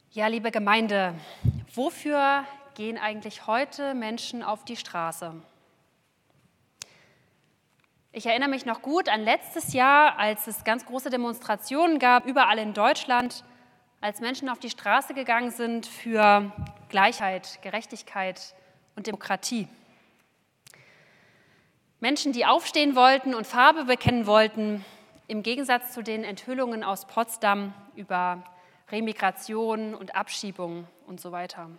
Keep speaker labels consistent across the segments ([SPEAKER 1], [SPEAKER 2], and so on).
[SPEAKER 1] Ja, liebe Gemeinde, wofür gehen eigentlich heute Menschen auf die Straße? Ich erinnere mich noch gut an letztes Jahr, als es ganz große Demonstrationen gab, überall in Deutschland, als Menschen auf die Straße gegangen sind für Gleichheit, Gerechtigkeit und Demokratie. Menschen, die aufstehen wollten und Farbe bekennen wollten, im Gegensatz zu den Enthüllungen aus Potsdam über Remigration und Abschiebung und so weiter.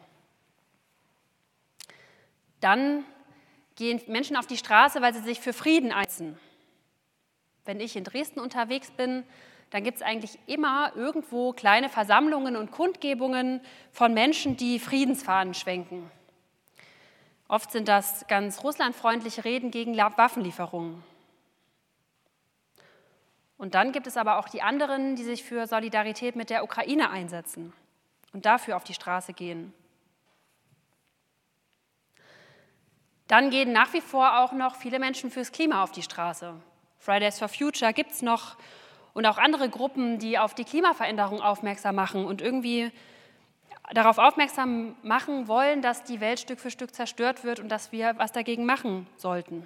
[SPEAKER 1] Dann gehen Menschen auf die Straße, weil sie sich für Frieden einsetzen. Wenn ich in Dresden unterwegs bin, dann gibt es eigentlich immer irgendwo kleine Versammlungen und Kundgebungen von Menschen, die Friedensfahnen schwenken. Oft sind das ganz russlandfreundliche Reden gegen Waffenlieferungen. Und dann gibt es aber auch die anderen, die sich für Solidarität mit der Ukraine einsetzen und dafür auf die Straße gehen. Dann gehen nach wie vor auch noch viele Menschen fürs Klima auf die Straße. Fridays for Future gibt es noch und auch andere Gruppen, die auf die Klimaveränderung aufmerksam machen und irgendwie darauf aufmerksam machen wollen, dass die Welt Stück für Stück zerstört wird und dass wir was dagegen machen sollten.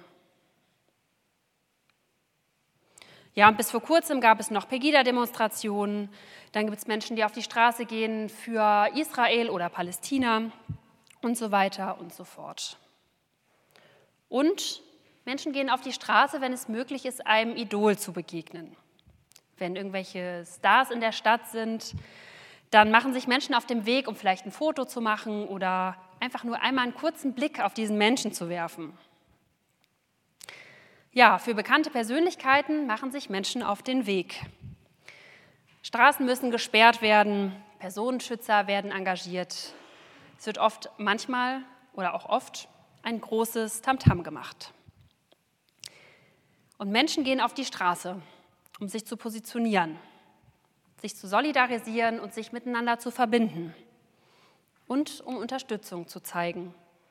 [SPEAKER 1] Ja, und bis vor kurzem gab es noch Pegida-Demonstrationen. Dann gibt es Menschen, die auf die Straße gehen für Israel oder Palästina und so weiter und so fort. Und Menschen gehen auf die Straße, wenn es möglich ist, einem Idol zu begegnen. Wenn irgendwelche Stars in der Stadt sind, dann machen sich Menschen auf dem Weg, um vielleicht ein Foto zu machen oder einfach nur einmal einen kurzen Blick auf diesen Menschen zu werfen. Ja, für bekannte Persönlichkeiten machen sich Menschen auf den Weg. Straßen müssen gesperrt werden, Personenschützer werden engagiert. Es wird manchmal oder auch oft ein großes Tamtam gemacht. Und Menschen gehen auf die Straße, um sich zu positionieren, sich zu solidarisieren und sich miteinander zu verbinden und um Unterstützung zu zeigen.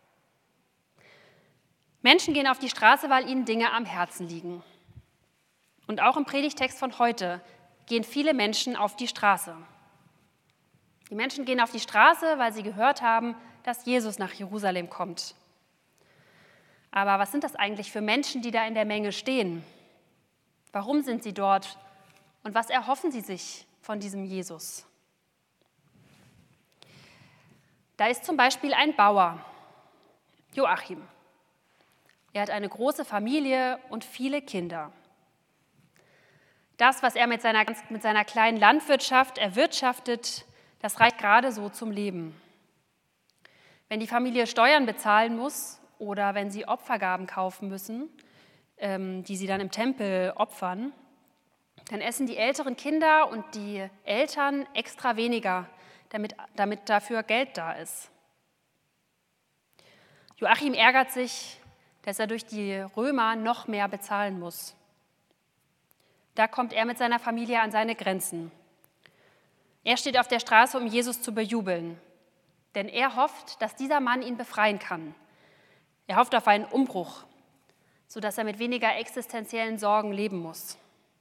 [SPEAKER 1] Menschen gehen auf die Straße, weil ihnen Dinge am Herzen liegen. Und auch im Predigtext von heute gehen viele Menschen auf die Straße. Die Menschen gehen auf die Straße, weil sie gehört haben, dass Jesus nach Jerusalem kommt. Aber was sind das eigentlich für Menschen, die da in der Menge stehen? Warum sind sie dort? Und was erhoffen sie sich von diesem Jesus? Da ist zum Beispiel ein Bauer, Joachim. Er hat eine große Familie und viele Kinder. Das, was er mit seiner kleinen Landwirtschaft erwirtschaftet, das reicht gerade so zum Leben. Wenn die Familie Steuern bezahlen muss oder wenn sie Opfergaben kaufen müssen, die sie dann im Tempel opfern, dann essen die älteren Kinder und die Eltern extra weniger, damit dafür Geld da ist. Joachim ärgert sich, dass er durch die Römer noch mehr bezahlen muss. Da kommt er mit seiner Familie an seine Grenzen. Er steht auf der Straße, um Jesus zu bejubeln, denn er hofft, dass dieser Mann ihn befreien kann. Er hofft auf einen Umbruch, sodass er mit weniger existenziellen Sorgen leben muss.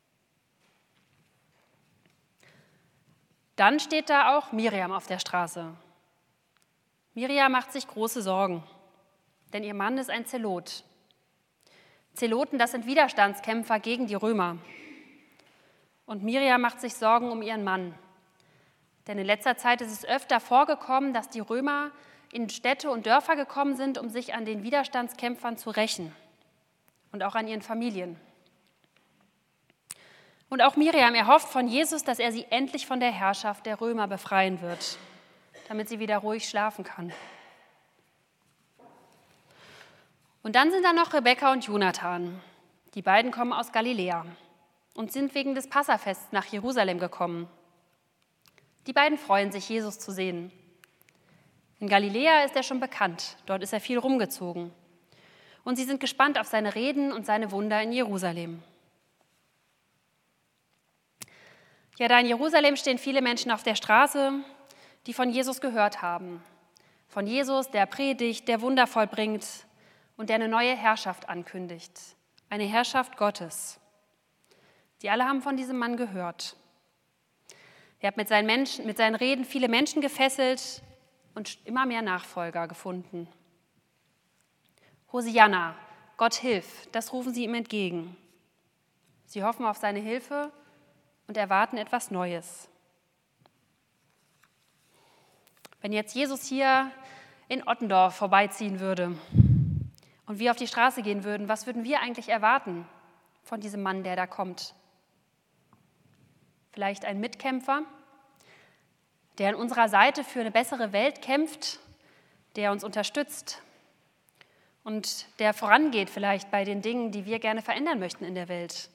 [SPEAKER 1] Dann steht da auch Miriam auf der Straße. Miriam macht sich große Sorgen, denn ihr Mann ist ein Zelot. Zeloten, das sind Widerstandskämpfer gegen die Römer. Und Miriam macht sich Sorgen um ihren Mann. Denn in letzter Zeit ist es öfter vorgekommen, dass die Römer in Städte und Dörfer gekommen sind, um sich an den Widerstandskämpfern zu rächen und auch an ihren Familien. Und auch Miriam erhofft von Jesus, dass er sie endlich von der Herrschaft der Römer befreien wird, damit sie wieder ruhig schlafen kann. Und dann sind da noch Rebekka und Jonathan. Die beiden kommen aus Galiläa und sind wegen des Passafests nach Jerusalem gekommen. Die beiden freuen sich, Jesus zu sehen. In Galiläa ist er schon bekannt, dort ist er viel rumgezogen. Und sie sind gespannt auf seine Reden und seine Wunder in Jerusalem. Ja, da in Jerusalem stehen viele Menschen auf der Straße, die von Jesus gehört haben. Von Jesus, der predigt, der Wunder vollbringt und der eine neue Herrschaft ankündigt. Eine Herrschaft Gottes. Die alle haben von diesem Mann gehört. Er hat mit seinen Reden viele Menschen gefesselt und immer mehr Nachfolger gefunden. Hosianna, Gott hilf, das rufen sie ihm entgegen. Sie hoffen auf seine Hilfe und erwarten etwas Neues. Wenn jetzt Jesus hier in Ottendorf vorbeiziehen würde und wir auf die Straße gehen würden, was würden wir eigentlich erwarten von diesem Mann, der da kommt? Vielleicht ein Mitkämpfer, der an unserer Seite für eine bessere Welt kämpft, der uns unterstützt und der vorangeht vielleicht bei den Dingen, die wir gerne verändern möchten in der Welt.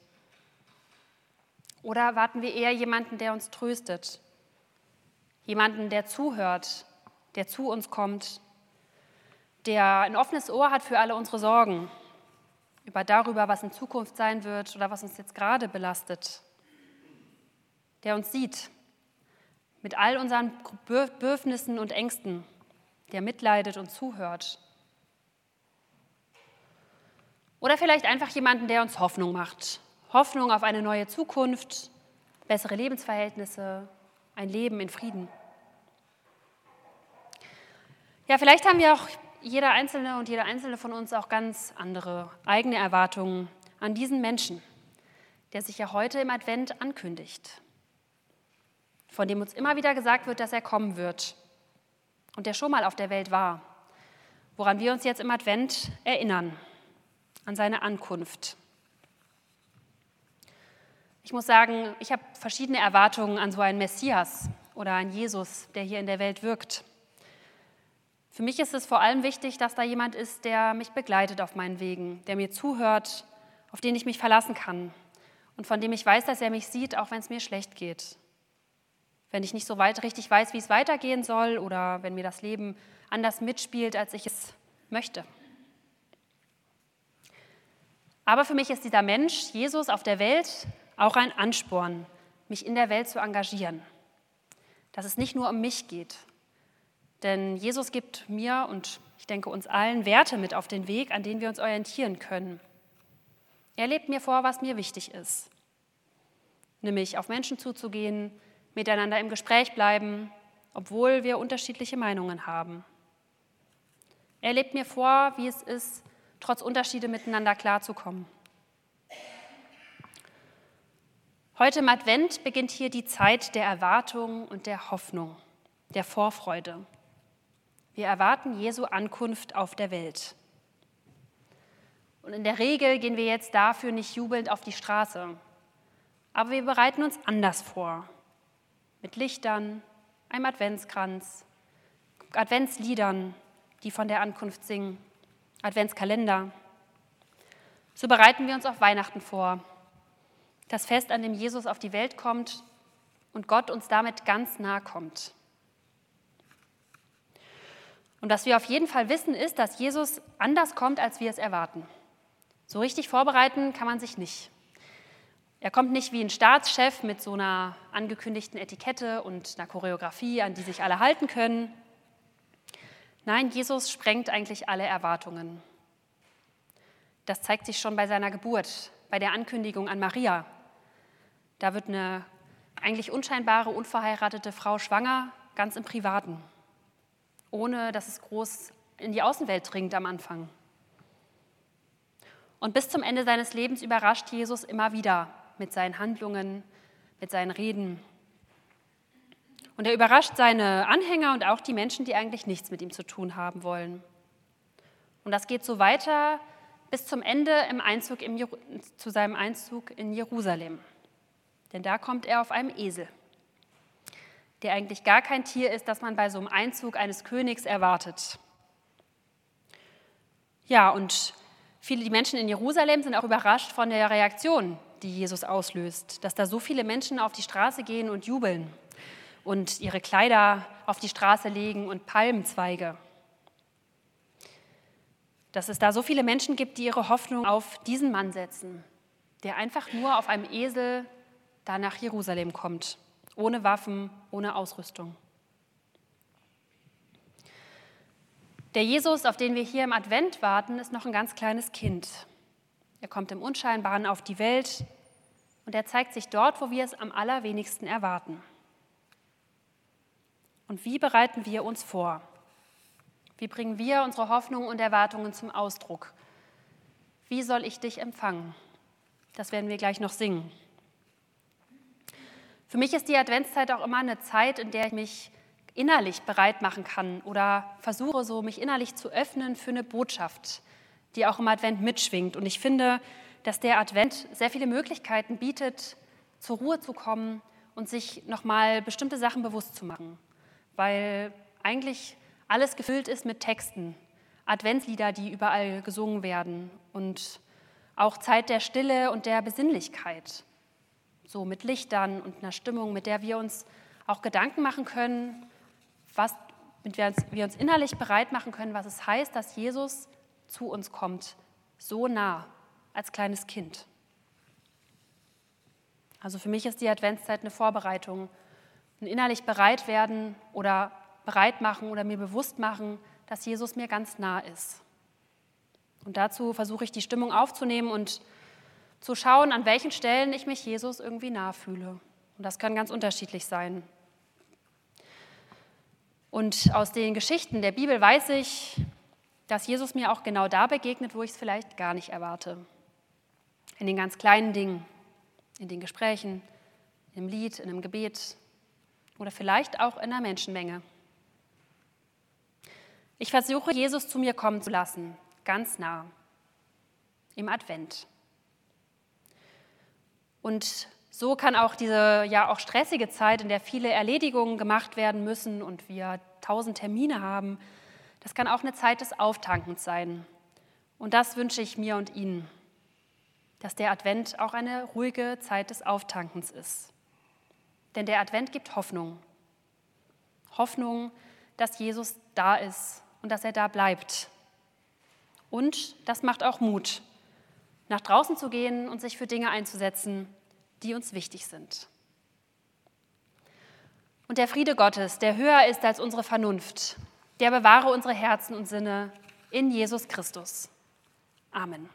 [SPEAKER 1] Oder erwarten wir eher jemanden, der uns tröstet, jemanden, der zuhört, der zu uns kommt, der ein offenes Ohr hat für alle unsere Sorgen, darüber, was in Zukunft sein wird oder was uns jetzt gerade belastet, der uns sieht mit all unseren Bedürfnissen und Ängsten, der mitleidet und zuhört. Oder vielleicht einfach jemanden, der uns Hoffnung macht. Hoffnung auf eine neue Zukunft, bessere Lebensverhältnisse, ein Leben in Frieden. Ja, vielleicht haben wir auch jeder Einzelne und jeder Einzelne von uns auch ganz andere eigene Erwartungen an diesen Menschen, der sich ja heute im Advent ankündigt, von dem uns immer wieder gesagt wird, dass er kommen wird und der schon mal auf der Welt war, woran wir uns jetzt im Advent erinnern, an seine Ankunft. Ich muss sagen, ich habe verschiedene Erwartungen an so einen Messias oder einen Jesus, der hier in der Welt wirkt. Für mich ist es vor allem wichtig, dass da jemand ist, der mich begleitet auf meinen Wegen, der mir zuhört, auf den ich mich verlassen kann und von dem ich weiß, dass er mich sieht, auch wenn es mir schlecht geht. Wenn ich nicht so richtig weiß, wie es weitergehen soll oder wenn mir das Leben anders mitspielt, als ich es möchte. Aber für mich ist dieser Mensch, Jesus auf der Welt, auch ein Ansporn, mich in der Welt zu engagieren. Dass es nicht nur um mich geht. Denn Jesus gibt mir und ich denke uns allen Werte mit auf den Weg, an denen wir uns orientieren können. Er lebt mir vor, was mir wichtig ist. Nämlich auf Menschen zuzugehen, miteinander im Gespräch bleiben, obwohl wir unterschiedliche Meinungen haben. Er lebt mir vor, wie es ist, trotz Unterschiede miteinander klarzukommen. Heute im Advent beginnt hier die Zeit der Erwartung und der Hoffnung, der Vorfreude. Wir erwarten Jesu Ankunft auf der Welt. Und in der Regel gehen wir jetzt dafür nicht jubelnd auf die Straße. Aber wir bereiten uns anders vor. Mit Lichtern, einem Adventskranz, Adventsliedern, die von der Ankunft singen, Adventskalender. So bereiten wir uns auf Weihnachten vor. Das Fest, an dem Jesus auf die Welt kommt und Gott uns damit ganz nahe kommt. Und was wir auf jeden Fall wissen, ist, dass Jesus anders kommt, als wir es erwarten. So richtig vorbereiten kann man sich nicht. Er kommt nicht wie ein Staatschef mit so einer angekündigten Etikette und einer Choreografie, an die sich alle halten können. Nein, Jesus sprengt eigentlich alle Erwartungen. Das zeigt sich schon bei seiner Geburt, bei der Ankündigung an Maria. Da wird eine eigentlich unscheinbare, unverheiratete Frau schwanger, ganz im Privaten, ohne dass es groß in die Außenwelt dringt am Anfang. Und bis zum Ende seines Lebens überrascht Jesus immer wieder mit seinen Handlungen, mit seinen Reden. Und er überrascht seine Anhänger und auch die Menschen, die eigentlich nichts mit ihm zu tun haben wollen. Und das geht so weiter bis zum Ende zu seinem Einzug in Jerusalem. Denn da kommt er auf einem Esel, der eigentlich gar kein Tier ist, das man bei so einem Einzug eines Königs erwartet. Ja, und die Menschen in Jerusalem sind auch überrascht von der Reaktion, die Jesus auslöst, dass da so viele Menschen auf die Straße gehen und jubeln und ihre Kleider auf die Straße legen und Palmenzweige. Dass es da so viele Menschen gibt, die ihre Hoffnung auf diesen Mann setzen, der einfach nur auf einem Esel da nach Jerusalem kommt, ohne Waffen, ohne Ausrüstung. Der Jesus, auf den wir hier im Advent warten, ist noch ein ganz kleines Kind. Er kommt im Unscheinbaren auf die Welt und er zeigt sich dort, wo wir es am allerwenigsten erwarten. Und wie bereiten wir uns vor? Wie bringen wir unsere Hoffnungen und Erwartungen zum Ausdruck? Wie soll ich dich empfangen? Das werden wir gleich noch singen. Für mich ist die Adventszeit auch immer eine Zeit, in der ich mich innerlich bereit machen kann oder versuche, so mich innerlich zu öffnen für eine Botschaft, die auch im Advent mitschwingt. Und ich finde, dass der Advent sehr viele Möglichkeiten bietet, zur Ruhe zu kommen und sich nochmal bestimmte Sachen bewusst zu machen, weil eigentlich alles gefüllt ist mit Texten, Adventslieder, die überall gesungen werden und auch Zeit der Stille und der Besinnlichkeit, so mit Lichtern und einer Stimmung, mit der wir uns auch Gedanken machen können, mit der wir uns innerlich bereit machen können, was es heißt, dass Jesus zu uns kommt, so nah als kleines Kind. Also für mich ist die Adventszeit eine Vorbereitung, ein innerlich bereit werden oder bereit machen oder mir bewusst machen, dass Jesus mir ganz nah ist. Und dazu versuche ich, die Stimmung aufzunehmen und zu schauen, an welchen Stellen ich mich Jesus irgendwie nahe fühle. Und das kann ganz unterschiedlich sein. Und aus den Geschichten der Bibel weiß ich, dass Jesus mir auch genau da begegnet, wo ich es vielleicht gar nicht erwarte. In den ganz kleinen Dingen, in den Gesprächen, im Lied, in einem Gebet oder vielleicht auch in einer Menschenmenge. Ich versuche, Jesus zu mir kommen zu lassen, ganz nah, im Advent. Und so kann auch diese ja auch stressige Zeit, in der viele Erledigungen gemacht werden müssen und wir 1000 Termine haben, das kann auch eine Zeit des Auftankens sein. Und das wünsche ich mir und Ihnen, dass der Advent auch eine ruhige Zeit des Auftankens ist. Denn der Advent gibt Hoffnung. Hoffnung, dass Jesus da ist und dass er da bleibt. Und das macht auch Mut, nach draußen zu gehen und sich für Dinge einzusetzen, die uns wichtig sind. Und der Friede Gottes, der höher ist als unsere Vernunft, der bewahre unsere Herzen und Sinne in Jesus Christus. Amen.